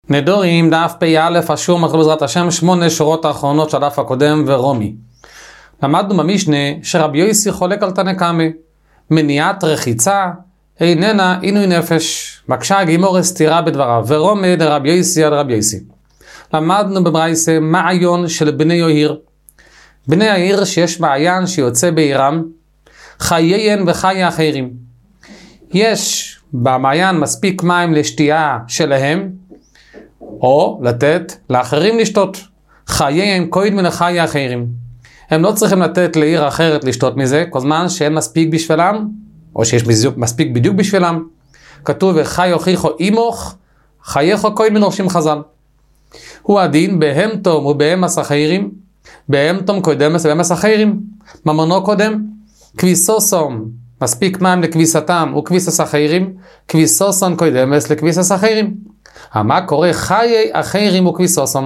נדורים, דף פ"א, אשור מתחיל בעזרת השם, 8 שורות האחרונות של הדף הקודם ורומי. למדנו במשנה שרבי יוסי חולק על תנא קמא, מניעת רחיצה איננה עינוי נפש. מקשה הגימור סתירה בדבריו, ורומי דרבי יוסי עד רבי יוסי. למדנו בברייתא מעיין של בני יהיר. בני העיר שיש מעיין שיוצא בעירם, חייהם וחיי אחרים. יש במעיין מספיק מים לשתייה שלהם, או לתת לאחרים לשתות. חייהם קודם מן חיי אחרים. הם לא צריכים לתת לעיר אחרת לשתות מזה, כל זמן שאין מספיק בשבילם, או שיש מספיק בדיוק בשבילם. כתוב, וחי הוכיחו אימוך, חייך קודם מן ראשים חז"ל. הוא הדין בהמתום ובהמס אחרים, בהמתום קודמס ובהמס אחרים. ממונו קודם, כביסוסום, מספיק מים לכביסתם וכביסס אחרים, כביסוסון קודמס לכביסס אחרים. מה קורה? חיי אחרים וכביסוסום.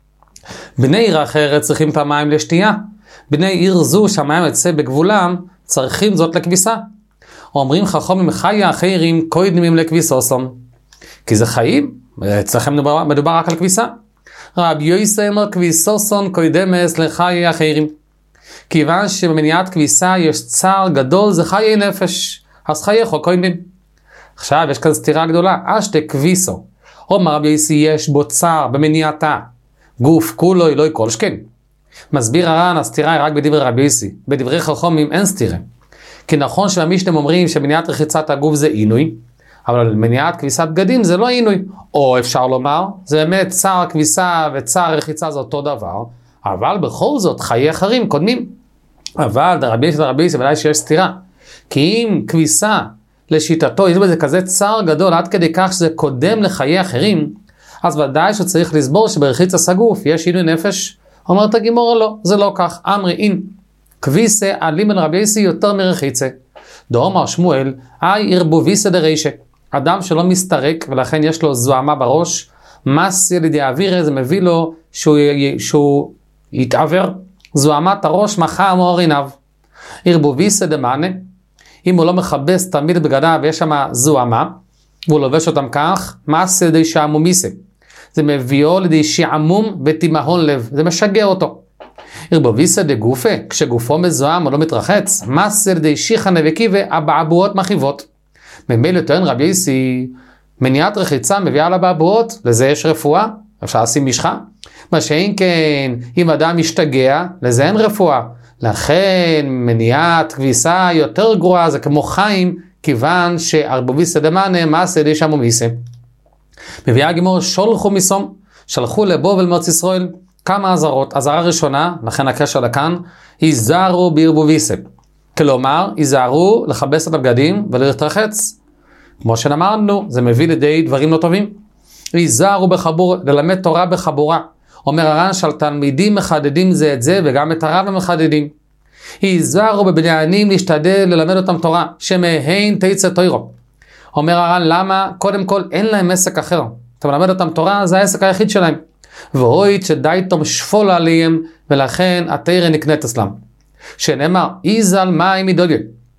בני עיר אחרת צריכים את המים לשתייה. בני עיר זו שהמים יצא בגבולם, צריכים זאת לכביסה. אומרים חכמים חיי אחרים קודמים לכביסוסום. כי זה חיים, אצלכם מדובר רק על כביסה. רבי יוסי אומר כביסוסון קודמס לחיי אחרים. כיוון שבמניעת כביסה יש צער גדול, זה חיי נפש. אז חייך קודמים. עכשיו יש כאן סתירה גדולה. אשתה כביסו. אומר רבי יוסי יש בו צער במניעתה. גוף כולו אלוהי כל שכן. מסביר הר"ן, הסתירה היא רק בדברי רבי יוסי. בדברי חכמים אין סתירה. כי נכון שבמשנה אומרים שמניעת רחיצת הגוף זה עינוי, אבל מניעת כביסת בגדים זה לא עינוי. או אפשר לומר, זה באמת צער כביסה וצער רחיצה זה אותו דבר, אבל בכל זאת חיי אחרים קודמים. אבל רבי יוסי ודאי שיש סתירה. כי אם כביסה לשיטתו יש בזה כזה צער גדול עד כדי כך שזה קודם לחיי אחרים, אז ודאי שצריך לסבור שברחיצת הגוף יש עינוי נפש. אומרת הגימורה לא, זה לא כך. אמרי אין, כביסה עלים אל רבי יוסי יותר מרחיצה. דאמר שמואל, ערבוביסא דרישא. אדם שלא מסתרק ולכן יש לו זוהמה בראש, מס ילידי אווירה, זה מביא לו שהוא יתעבר. זוהמת הראש מחה מאור עיניו. ערבוביסא דמאנה, אם הוא לא מכבס תמיד בגדיו ויש שם זוהמה, והוא לובש אותם כך, מס ילידי שעמומיסא. זה מביאו לידי שעמום ותימהון לב, זה משגע אותו. ערבוביסא דגופה, כשגופו מזוהם או לא מתרחץ, מסר די שיחנה וקיבה, הבעבועות מחיבות. ממילא טוען רבי יוסי, מניעת רחיצה מביאה לבעבועות, לזה יש רפואה, אפשר לשים משחה. מה שאין כן, אם אדם משתגע, לזה אין רפואה. לכן מניעת כביסה יותר גרועה, זה כמו חיים, כיוון שערבוביסא דמאנה מסר די שעמומיסא. מביאה הגימור שולחו מסום, שלחו לבוא ולמרץ ישראל, כמה עזרות. עזרה ראשונה, לכן הקשר לכאן, היזהרו בערבוביסא. כלומר, היזהרו לכבס את הבגדים ולהתרחץ. כמו שנאמרנו, זה מביא לידי דברים לא טובים. היזהרו בחבור, ללמד תורה בחבורה. אומר הר"ן שעל תלמידים מחדדים זה את זה, וגם את הרב הם מחדדים. היזהרו בבניינים להשתדל ללמד אותם תורה, שמהן תצא תוירו. אומר הר"ן, למה? קודם כל אין להם עסק אחר. אתה מלמד אותם תורה, זה העסק היחיד שלהם. והוית שדייתום שפול עליהם, ולכן התורה נקנית אצלם. שנאמר, איזל מים מדוגל,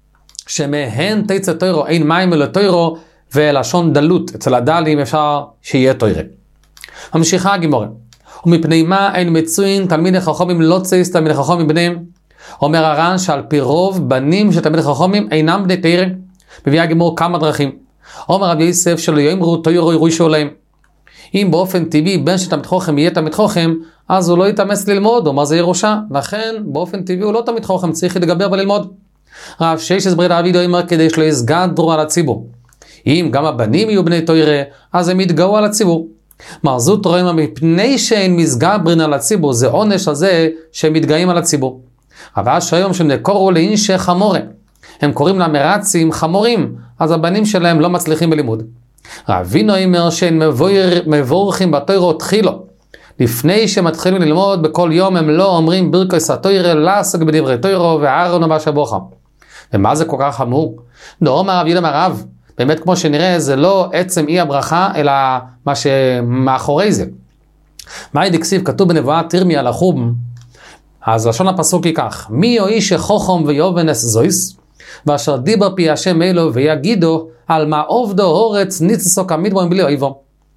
שמהן תצא תוירו, אין מים אלא תוירו, ולשון דלות, אצל הדלים אפשר שיהיה תוירה. ממשיכה הגימורה, ומפני מה אין מצוין תלמידי חכמים לא צייס תלמידי חכמים בניהם? אומר הר"ן שעל פי רוב בנים של תלמידי חכמים אינם בני תוירה. מביא הגימור כמה דרכים. אומר רבי יוסף שלא יאמרו תוירו ירושו להם. אם באופן טבעי בן שתלמיד חכם יהיה תלמיד חכם, אז הוא לא יתאמץ ללמוד, או מה זה ירושה. לכן באופן טבעי הוא לא תלמיד חכם, צריך לדבר וללמוד. רב ששת ברי דוד אומר כדי שלא יסגדרו על הציבור. אם גם הבנים יהיו בני תוירה, אז הם יתגאו על הציבור. מרזות רואים מפני שאין מסגברין על הציבור, זה עונש על זה שהם מתגאים על הציבור. אבל שהיום שהם נקורו לאינשי חמורה, הם קוראים למרצים חמורים, אז הבנים שלהם לא מצליחים בלימוד. רבינו אומר שהם מבורכים בתוירו תחילו. לפני שמתחילים ללמוד בכל יום הם לא אומרים ברכות התוירה, לעסוק בדברי תוירו ואהרון ובאשה בוכה. ומה זה כל כך חמור? דאמר רב יהודה הרב, באמת כמו שנראה זה לא עצם אי הברכה אלא מה שמאחורי זה. מה דכתיב כתוב בנבואת ירמיה לחום, אז לשון הפסוק היא כך, מי הוא איש חכם ויובנס זויס, ואשר דיבר פי השם אלו ויגידו על מה עובדו הורץ ניצסו כמדבר בלי אויבו.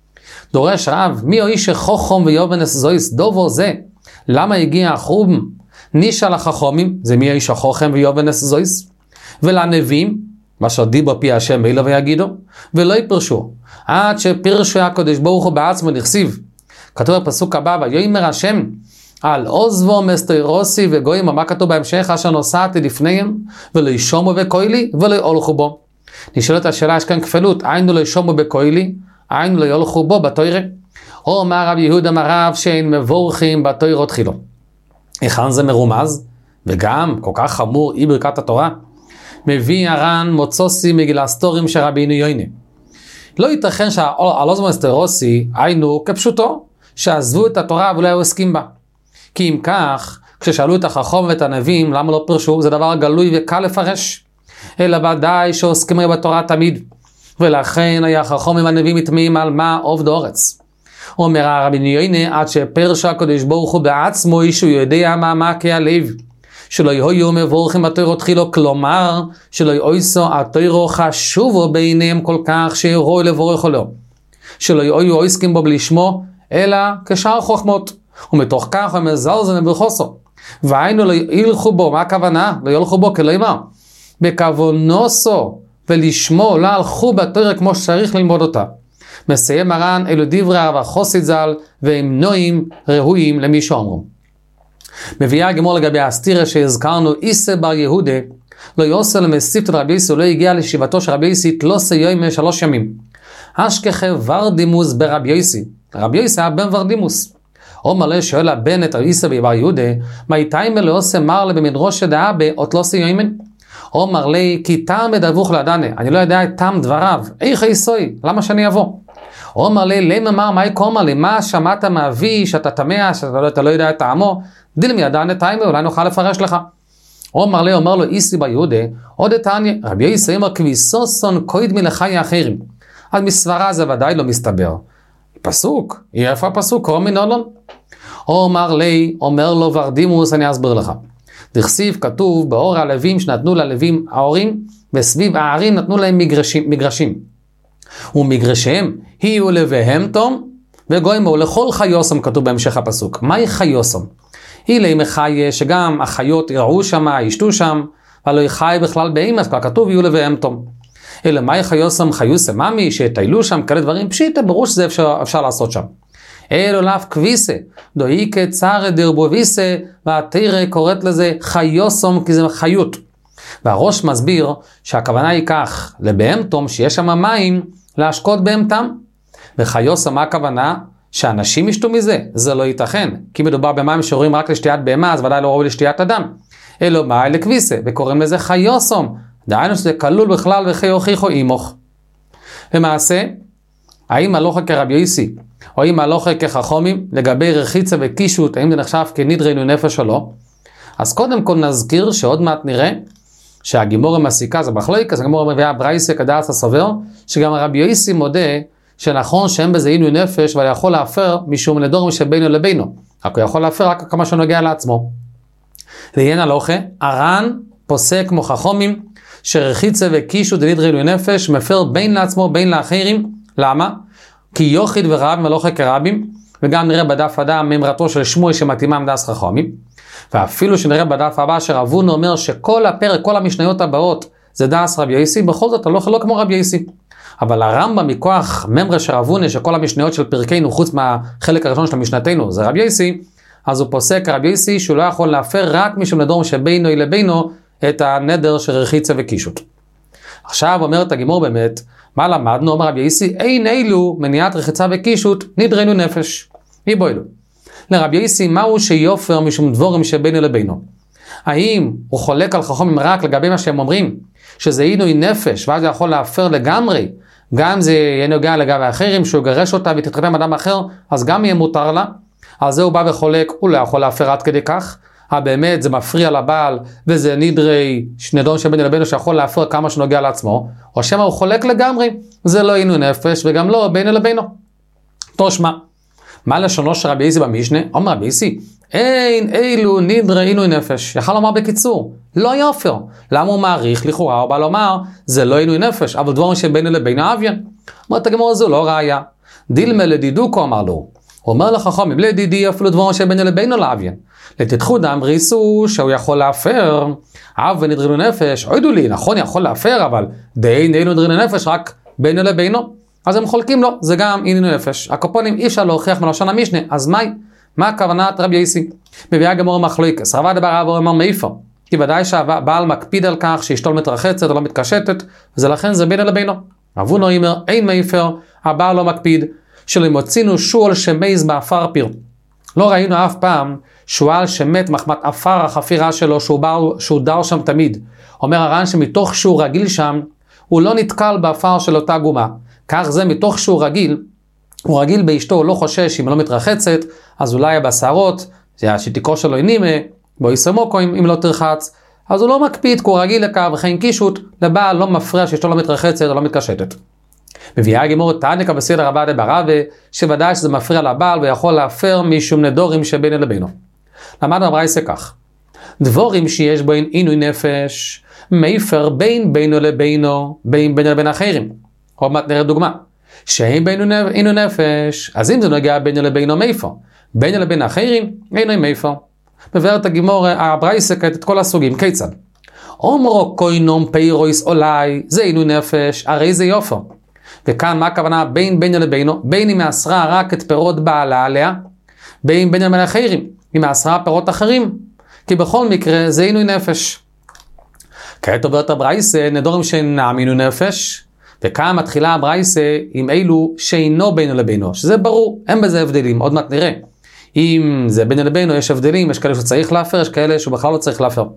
דורש רב, מי או איש חוכם ויובנס זויס דובו זה? למה הגיע החום? נישה לחכומים, זה מי האיש החוכם ויובנס זויס? ולנביאים, מה שדיבו פי השם מילא ויגידו, ולא יפרשו, עד שפרשו הקדוש ברוך הוא בעצמו נכסיב. כתוב בפסוק הבא, ויאמר השם, על עוזבו מסתירוסי וגויים, מה כתוב בהמשך? אשר נוסעתי לפניהם, ולא ישומו בקוילי, ולא יולכו בו. נשאלת השאלה, יש כאן כפלות, היינו לא ישומו בקוילי, היינו לא יולכו בו בתוירה. או אמר רבי יהודה מרב שאין מבורכים בתוירות חילו. היכן זה מרומז? וגם, כל כך חמור, אי ברכת התורה. מביא הר"ן מוצוסי מגילסטורים של רבינו יוינה. לא ייתכן שעל עוזבו מסתירוסי, היינו כפשוטו, שעזבו את התורה ואולי היו עוסקים בה. כי אם כך, כששאלו את החכם ואת הנביאים למה לא פרשו, זה דבר גלוי וקל לפרש. אלא ודאי שעוסקים היו בתורה תמיד. ולכן היה החכם עם הנביאים מתמיעים על מה עובד אורץ. אומר הרבי יוינה, עד שפרשה הקדוש ברוך הוא בעצמו אישו יודע מה כהלב. שלא יהיו מבורכים בתוירות חילו, כלומר, שלא יאויסו התוירו חשובו ביניהם כל כך שיראו לבורך לו. שלא יהיו עוסקים בו בלי שמו, אלא כשאר חוכמות. ומתוך כך הוא מזלזל בברכוסו. והיינו לא ילכו בו, מה הכוונה? לא ילכו בו כלומר. בכוונוסו ולשמו לא הלכו בתורה כמו שצריך ללמוד אותה. מסיים הר"ן, אלו דברי הרב החסיד ז"ל, והם נועים ראויים למי שאומרו. מביאה הגמור לגבי הסתירה שהזכרנו, איסה בר יהודה, לא יוסר למסיפת רבי יוסי, לא הגיע לשיבתו של רבי יוסי, תלוסה יום 3 ימים. אשכחה ורדימוס ברבי יוסי. רבי יוסי היה בן ורדימוס. אומר לי שואל הבן את איסה ובר יהודה, מה איתיימה לא עושה מר לה במדרוש שדעה באות לא עושה יוימן? אומר לי, כי טעם מדווך לדענה, אני לא יודע את טעם דבריו, איך איסוי, למה שאני אבוא? אומר לי, למה אמר, מה יקום לי, מה שמעת מאבי, שאתה תמה, שאתה לא יודע את טעמו, דילם ידענה טעמה, אולי נוכל לפרש לך. אומר לי, אומר לו, איסי בר יהודה, עוד תעניה, רבי יוסי אומר, כביסוסון קוידמי לחי האחרים. אז מסברה זה ודאי לא מסתבר. פסוק, איפה הפסוק? קרוא מנולון. אומר לי, אומר לו ורדימוס, אני אסביר לך. דכסיב כתוב באור הלווים שנתנו ללווים ההורים, וסביב הערים נתנו להם מגרשים. ומגרשיהם היו לביהם תום, וגויים בו לכל חיוסם כתוב בהמשך הפסוק. מהי חיוסם? היא להם חי שגם החיות יראו שם, ישתו שם, ולא יחי בכלל באימס, כבר כתוב יהיו לביהם תום. אלא מהי חיוסם? חיוסם ממי, שטיילו שם כאלה דברים פשיטה, ברור שזה אפשר לעשות שם. אלו לאף כביסה, דוהי כצער דרבוביסה, והתירה קוראת לזה חיוסום, כי זה חיות. והראש מסביר שהכוונה היא כך, לבהמתום שיש שם מים, להשקות בהמתם. וחיוסום מה הכוונה? שאנשים ישתו מזה, זה לא ייתכן, כי מדובר במים שאורים רק לשתיית בהמה, אז ודאי לא ראוי לשתיית אדם. אלו מה לכביסה, וקוראים לזה חיוסום, דהיינו שזה כלול בכלל וכי הוכיחו אימוך. למעשה, האם הלוכה כרבי יוסי, או אם הלוכה כחכמים, לגבי רחיצה וקישוט, האם זה נחשב כנדרנו נפש או לא? אז קודם כל נזכיר שעוד מעט נראה, שהגימור המסיקה זה מחלוקת, אז הגימור מביאה ברייסה כדעת הסובר, שגם רבי יוסי מודה, שנכון שאין בזה עינוי נפש, אבל יכול להפר משום לדור משבינו לבינו. רק הוא יכול להפר רק כמה שנוגע לעצמו. לעניין הלוכה, הר"ן פוסק כמו חכמים, שרחיצה וקישוט ונדרנו נפש, מפר בין לעצמו, בין לאחרים. למה? כי יוחיד ורב מלוכה כרבים, וגם נראה בדף אדם ממרתו של שמואל שמתאימה מדס חכמים, ואפילו שנראה בדף הבא שרבונו אומר שכל הפרק, כל המשניות הבאות זה דס רבי יוסי, בכל זאת הלוכה לא כמו רבי יוסי. אבל הרמב"ם מכוח ממרה שרבונה שכל המשניות של פרקנו חוץ מהחלק הראשון של המשנתנו זה רבי יוסי, אז הוא פוסק רבי יוסי שהוא לא יכול להפר רק משום נדור שבינו לבינו את הנדר של רחיצה וקישוט. עכשיו אומרת הגימור באמת, מה למדנו? אומר רבי יוסי, אין אילו מניעת רחיצה וקישוט נדרנו נפש. מי בו אלו? לרבי יוסי, מהו שיופר משום דבורים שבינו לבינו? האם הוא חולק על חכמים רק לגבי מה שהם אומרים, שזה עינוי נפש, ואז הוא יכול להפר לגמרי, גם זה יהיה נוגע לגבי האחרים, שהוא גרש אותה ותתחתן עם אדם אחר, אז גם יהיה מותר לה. על זה הוא בא וחולק, הוא לא יכול להפר עד כדי כך, באמת זה מפריע לבעל, וזה נדרי שנדון שבין לבינו שיכול להפר כמה שנוגע לעצמו, או שמה הוא חולק לגמרי, זה לא עינוי נפש, וגם לא בין לבינו. תושמע, מה לשונו של רבי יוסי במשנה? אומר רבי יוסי, אין אילו נדרי עינוי נפש. יכל לומר בקיצור, לא יופר. למה הוא מעריך? לכאורה הוא בא לומר, זה לא עינוי נפש, אבל דברים שבינו לבינו אביין. אומרת הגמרא זו לא ראיה. דילמה לדידוקו אמר לו, הוא אומר לחכמים, לדידי אפילו דברו שבינו לבינו לאביין. לתתחו דם ריסו שהוא יכול להפר, אב ונדרינו נפש, עודו לי, נכון יכול להפר, אבל די נהינו נדרינו נפש רק בינו לבינו. אז הם חולקים לו, זה גם עניינו נפש. הקופונים אי אפשר להוכיח מלשון המשנה, אז מה הכוונת רבי יוסי? מביאה גמור מחלוקת, רבא דבר רבא אומר מאיפה? כי ודאי שהבעל מקפיד על כך שאשתו לא מתרחצת או לא מתקשטת, ולכן זה בינו לבינו. אבונו אומר, אין מאיפר, הבעל לא מקפיד, שלא מוצינו שועל שמייז באפר פיר. לא ראינו אף פעם שועל שמת מחמת אפר החפירה שלו, שהוא דר שם תמיד. אומר הר"ן שמתוך שהוא רגיל שם, הוא לא נתקל באפר של אותה גומה. כך זה מתוך שהוא רגיל, הוא רגיל באשתו, הוא לא חושש אם לא מתרחצת, אז אולי בשערות, זה השתיקו שלו אינימה, בו יסמוקו אם לא תרחץ, אז הוא לא מקפיד, כי הוא רגיל לכך, וכן קישוט, לבעל לא מפריע שאשתו לא מתרחצת או לא מתקשטת. מביאה הגמור תעניקה בסדר רבא דברא, שוודאי שזה מפריע לבעל ויכול להפר משום נדורים שבינו לבינו. למדנו ברייתא כך, דבורים שיש בו עינוי נפש, מפר בין בינו לבינו, בינו לבין אחרים. עוד מעט נראה דוגמה. שאין בינו עינוי נפש, אז אם זה נוגע בינו לבינו מפר, בינו לבין אחרים, עינוי מפר. מבארת הגמור הברייתא את כל הסוגים, כיצד? אומרו קוינום פיירויס אולי, זה עינוי נפש, הרי זה יופר. וכאן מה הכוונה בין בינו לבינו? בין היא מאסרה רק את פירות בעלה עליה, בין בינו לבין אחרים, היא מאסרה פירות אחרים, כי בכל מקרה זה עינוי נפש. כעת עוברת הברייתא נדורים שאינם עינוי נפש, וכאן מתחילה הברייתא עם אלו שאינו בינו לבינו, שזה ברור, אין בזה הבדלים, עוד מעט נראה. אם זה בינו לבינו יש הבדלים, יש כאלה שצריך להפר, יש כאלה שבכלל לא צריך להפר.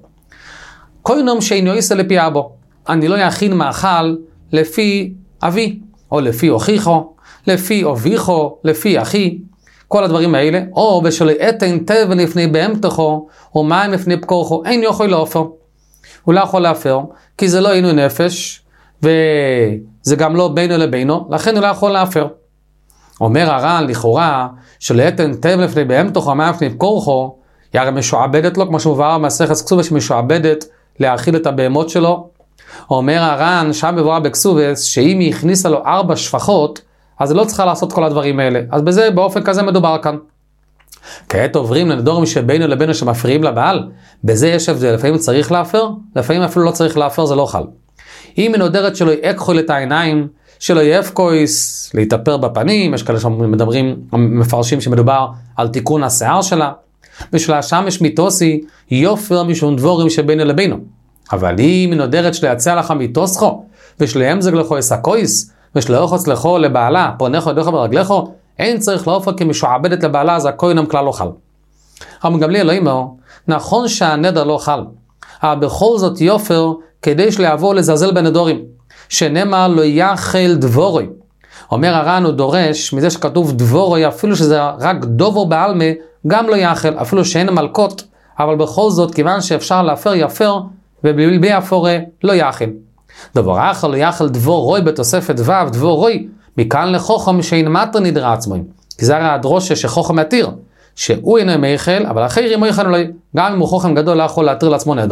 קוינום שאינו יעשה לפי אבו, אני לא יכין מאכל לפי אבי, או לפי הוכיחו, לפי אביחו, לפי אחי, כל הדברים האלה, או בשלא אתן תבן לפני בהמתכו, או מים לפני פקורכו, אין יכול להפר. הוא לא יכול להפר, כי זה לא עינוי נפש, וזה גם לא בינו לבינו, לכן הוא לא יכול להפר. אומר הר"ן לכאורה, שלא אתן תבן לפני בהמתכו, מים לפני פקורכו, היא הרי משועבדת לו, כמו שמובהר במסכת כתובה שמשועבדת להאכיל את הבהמות שלו. אומר הר"ן, שם מבואר בכסובס, שאם היא הכניסה לו 4 שפחות, אז היא לא צריכה לעשות כל הדברים האלה. אז בזה באופן כזה מדובר כאן. כעת עוברים לנדורים שבינו לבינו שמפריעים לבעל, בזה יש הבדל, לפעמים צריך להפר, לפעמים אפילו לא צריך להפר, זה לא חל. אם היא נודרת שלא יקחול את העיניים, שלא יפקויס, להתאפר בפנים, יש כאלה שמדברים, מפרשים שמדובר על תיקון השיער שלה, ושל השמש מיתוסי, יופר משום דבורים שבינו לבינו. אבל אם היא נודרת שלייצא לך מיתוסכו, ושלהם לכו יסקויס, ושלאוחוץ לכו לבעלה, פונכו ידוכו ברגלכו, אין צריך להופר כמשועבדת לבעלה, אז הקוינם כלל לא חל. אבל גמליאל לא אומר, נכון שהנדר לא חל, אבל בכל זאת יופר, כדי שיעבור לזלזל בנדורים, שנאמר לא יאכל דבורוי. אומר הר"ן הוא דורש, מזה שכתוב דבורוי, אפילו שזה רק דובו בעלמה, גם לא יאכל, אפילו שאין מלכות, אבל בכל זאת, כיוון שאפשר להפר יפר, ובלי אפורה לא יאכל. דבר אחר לא יאכל דבורוי בתוספת ו' דבורוי, מכאן לחוכם שאין מטר נדרה עצמם. כי זה הרי הדרושה שחוכם מתיר, שהוא אינו מייכל, אבל אחרים מייכל אולי, גם אם הוא חוכם גדול לא יכול להתיר לעצמו נדר.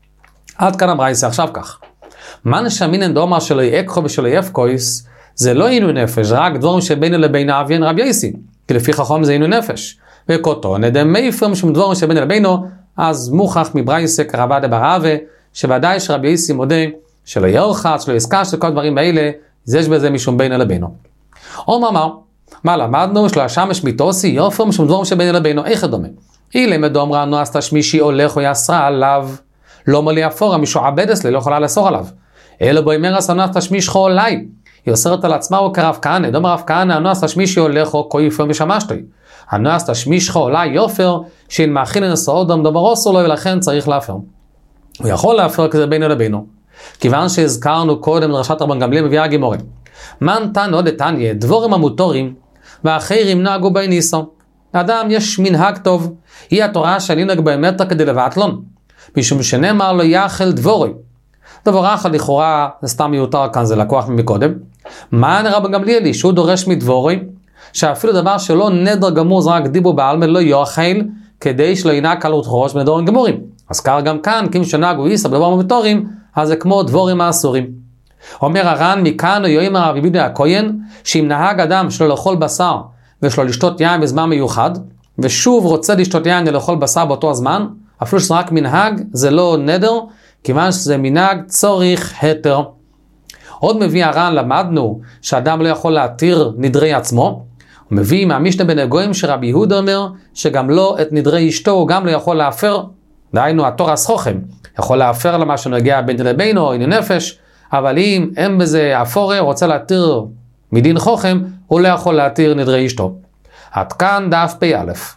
עד כאן הברייתא עכשיו כך. מן שמינן דומר שלא יקחו ושלא יפקויס, זה לא עינוי נפש, רק דברים שבינו לבין אביין רבי יוסי, כי לפי חכם זה עינוי נפש. וכותו נדם מייפר משום דברים שבינו לבינו, אז מוכח מברייתא כרבא דברא, שוודאי שרבי יוסי מודה שלא ירחץ, שלא יסקש, שכל הדברים האלה, יש בזה משום בינו לבינו. אומר, מה למדנו? שלא השמש מיתוסי יופר משום דברים שבינו לבינו, איך דומה? אילם דאמרה נו עשתה שמישי הולך או יסרה עליו, לא מולי אפורה, משועבדס לי, לא יכולה לאסור עליו. אלא בו אמר עשתה נו עשתה שמישך עולי, היא אוסרת על עצמה או כרב כהנא, דאמר רב כהנא, נו עשתה שמישי הולך או כה יפר משמשתוי. נו עשתה שמישך עולי יופר, שאין מאכיל לנסו אדם דבר אסור לו, ולכן צריך להפר. הוא יכול להפר כזה בינו לבינו. כיוון שהזכרנו קודם דרשת רבן גמליאל מביאה הגמרא. מן תנא דתניא, דבורים המותרים, ואחרים נהגו בי ניסו. לאדם יש מנהג טוב, היא התורה שננהג באמת כדי לבטלון. משום שנאמר לו יאכל דבורי. דבר אחר לכאורה, זה סתם מיותר כאן, זה לקוח מקודם. מן רבן גמליאל שהוא דורש מדבורי, שאפילו דבר שלא נדר גמור זה רק דיבור בעלמא לא יאכל, כדי שלא ינהג קלות ראש בנדורים גמורים. אז כך גם כאן, כי שנהגו איסר בדברים המותרים, אז זה כמו דבורים האסורים. אומר הר"ן, מכאן יאמר רבי יהודה הכהן, שאם נהג אדם שלא לאכול בשר ושלא לשתות יין בזמן מיוחד, ושוב רוצה לשתות יין ולאכול בשר באותו הזמן, אפילו שזה רק מנהג, זה לא נדר, כיוון שזה מנהג צורך היתר. עוד מביא הר"ן, למדנו שאדם לא יכול להתיר נדרי עצמו. הוא מביא מהמשנה בני גויים שרבי יהודה אומר שגם לא את נדרי אשתו הוא גם לא יכול להפר, דהיינו התורס חוכם, יכול להפר למה שנוגע בין לבינו או עניין נפש, אבל אם אין בזה אפורה, רוצה להתיר מדין חוכם, הוא לא יכול להתיר נדרי אשתו. עד כאן דף פ"א.